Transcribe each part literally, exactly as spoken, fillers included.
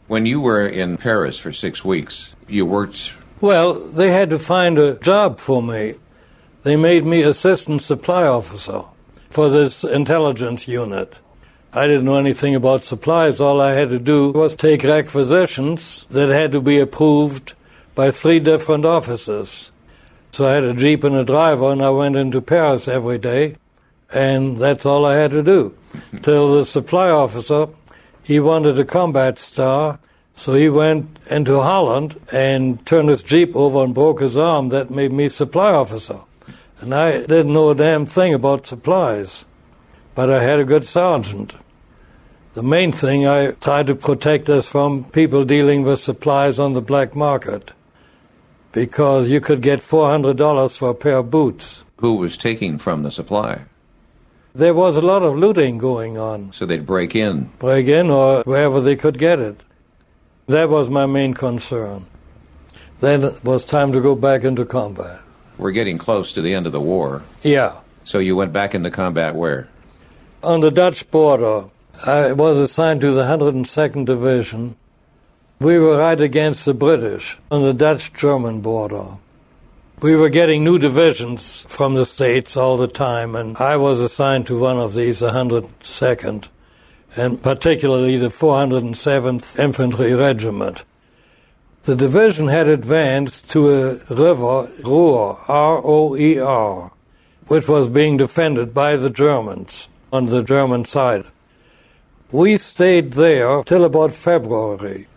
When you were in Paris for six weeks, you worked... Well, they had to find a job for me. They made me assistant supply officer for this intelligence unit. I didn't know anything about supplies. All I had to do was take requisitions that had to be approved by three different officers. So I had a jeep and a driver, and I went into Paris every day, and that's all I had to do. Till the supply officer, he wanted a combat star, so he went into Holland and turned his jeep over and broke his arm. That made me supply officer. And I didn't know a damn thing about supplies, but I had a good sergeant. The main thing, I tried to protect us from people dealing with supplies on the black market, because you could get four hundred dollars for a pair of boots. Who was taking from the supply? There was a lot of looting going on. So they'd break in? Break in or wherever they could get it. That was my main concern. Then it was time to go back into combat. We're getting close to the end of the war. Yeah. So you went back into combat where? On the Dutch border. I was assigned to the one hundred second Division. We were right against the British on the Dutch-German border. We were getting new divisions from the States all the time, and I was assigned to one of these, the one hundred second, and particularly the four hundred seventh Infantry Regiment. The division had advanced to a river, Ruhr, R O E R, which was being defended by the Germans on the German side. We stayed there till about February.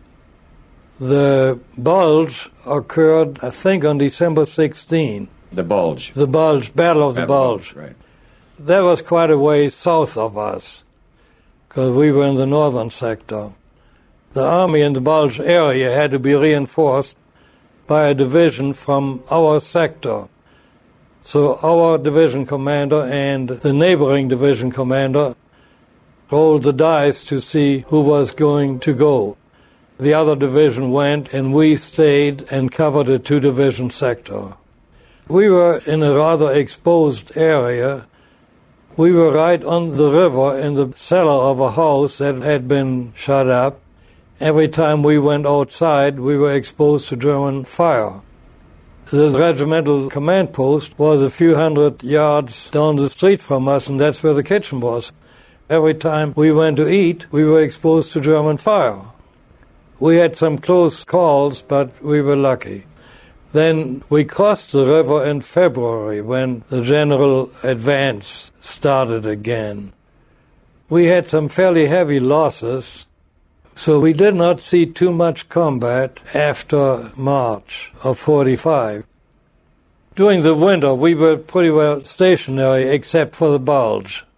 The Bulge occurred, I think, on December sixteenth. The Bulge. The Bulge, Battle of the Battle Bulge. Right. That was quite a way south of us, because we were in the northern sector. The army in the Bulge area had to be reinforced by a division from our sector. So our division commander and the neighboring division commander rolled the dice to see who was going to go. The other division went, and we stayed and covered a two-division sector. We were in a rather exposed area. We were right on the river in the cellar of a house that had been shut up. Every time we went outside, we were exposed to German fire. The regimental command post was a few hundred yards down the street from us, and that's where the kitchen was. Every time we went to eat, we were exposed to German fire. We had some close calls, but we were lucky. Then we crossed the river in February when the general advance started again. We had some fairly heavy losses, so we did not see too much combat after March of forty-five. During the winter, we were pretty well stationary except for the Bulge.